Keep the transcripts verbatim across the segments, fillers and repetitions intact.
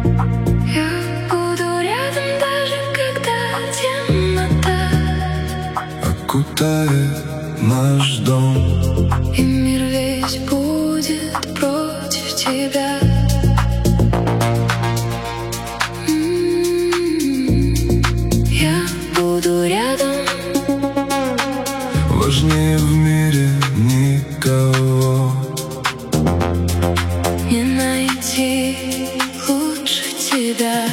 Я буду рядом, даже когда темнота окутает наш дом, и мир весь будет против тебя. Я буду рядом. важнее в мире никого. Не найти лучше тебя.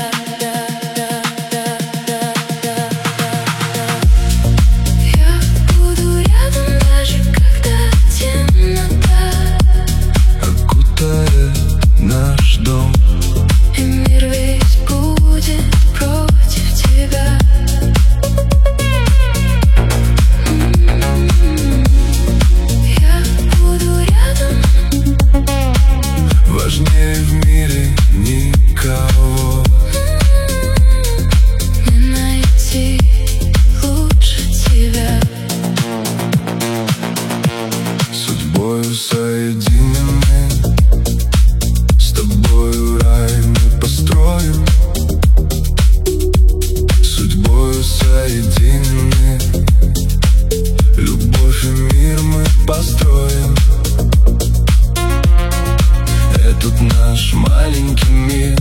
Я буду рядом, даже когда темнота Окутает наш дом, и мир весь будет против тебя. Я буду рядом. важнее в мире никого. Не найти лучше тебя. Судьбою соединены, с тобою рай мы построим. Судьбою соединены, любовь и мир мы построим. Этот наш маленький мир,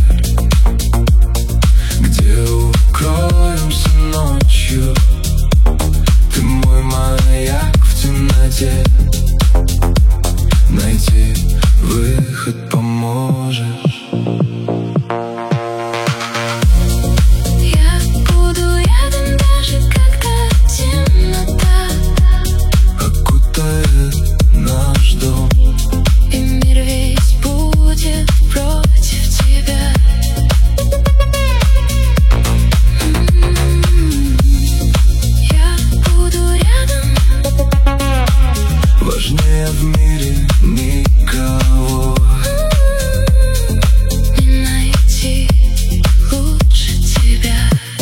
где укроемся ночью. Ты мой маяк в темноте, найти выход поможешь. Я буду рядом, даже когда темнота Окутает наш дом, и мир весь будет против тебя. Я буду рядом. важнее в мире никого. Не найти лучше тебя.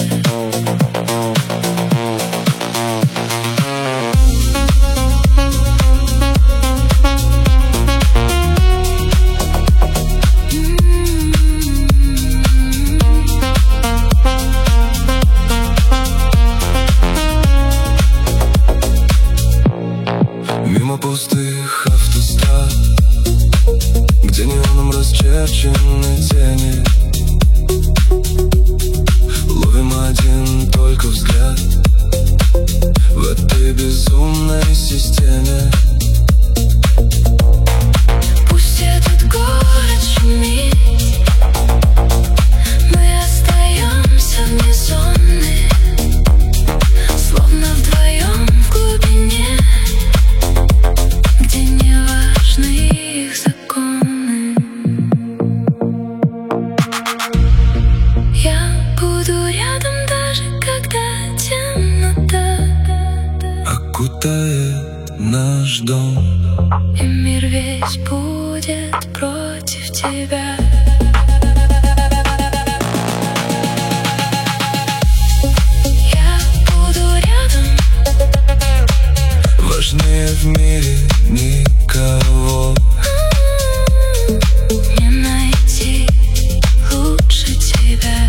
Мимо пустых автострад, где неоном расчерчены тени, ловим один только взгляд в этой безумной системе. Пусть этот город шумит, мы остаемся вне зоны, словно вдвоем в глубине, где не важны их законы. Я буду рядом, даже когда темнота Окутает наш дом, и мир весь будет против тебя. Я буду рядом. важнее в мире никого. Не найти лучше тебя.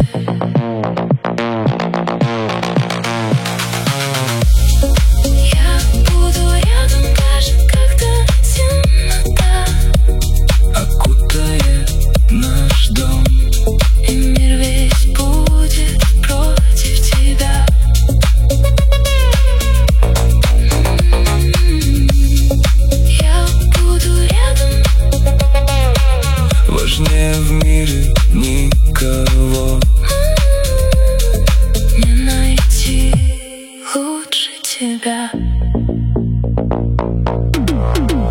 Я буду рядом, даже когда темнота Окутает наш дом, и мир весь будет против тебя. Я буду рядом. важнее в мире никого. Не найти лучше тебя.